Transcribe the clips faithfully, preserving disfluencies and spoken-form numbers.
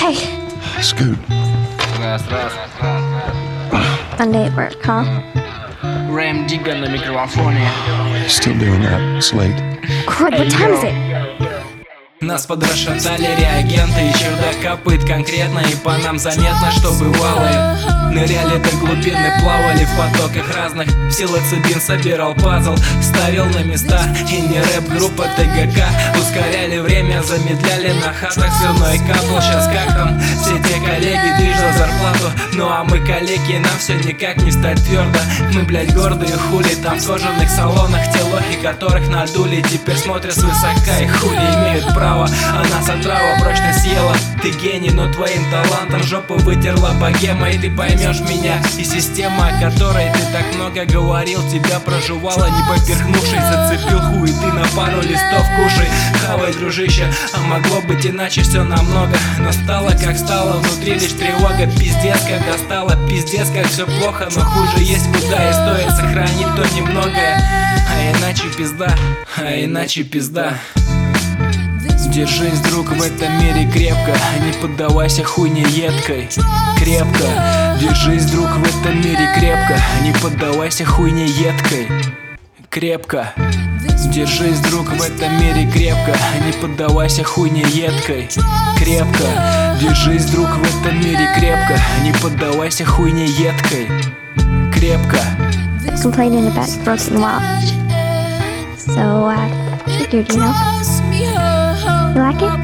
Hey. Scoot. Раз, раз. Monday at work, huh? Рэм Дига на микрофоне. Still doing that, Slate. God, what time is it? Нас подрасшатали реагенты, еще до копыт конкретно. И по нам заметно, что бывалые ныряли до глубины, плавали в потоках разных. Псилоцибин собирал пазл, ставил на места. И не рэп-группа ТГК. Ускоряли время, замедляли на хатах сырной капл. Сейчас как там? Все те коллеги движут зарплату. Ну а мы коллеги, нам все никак не стать твердо. Мы, блять, гордые хули там в кожаных салонах. Те лохи, которых надули, теперь смотрят свысока. И хули имеют право. А нас отрава прочно съела. Ты гений, но твоим талантом жопу вытерла богема. И ты поймешь меня. И система, о которой ты так много говорил, тебя проживала, не поперхнувшись. Зацепил хуй, ты на пару листов кушай. Хавай, дружище, а могло быть иначе все намного. Но стало как стало, внутри лишь тревога. Пиздец, когда стало, пиздец, как все плохо. Но хуже есть куда, и стоит сохранить то немногое. А иначе пизда, а иначе пизда. Держись, друг, в этом мире крепко. Не поддавайся хуйне едкой. Крепко. Держись, друг, в этом мире крепко. Не поддавайся хуйне едкой. Крепко. Держись, друг, в этом мире крепко. Не поддавайся хуйне едкой. Крепко. Держись, друг, в этом мире крепко. Не поддавайся хуйне едкой. Крепко. Complaining about growth in the wild. So, uh, figured, you know. You like it?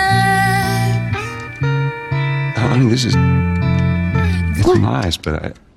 I mean, this is... It's nice, but I...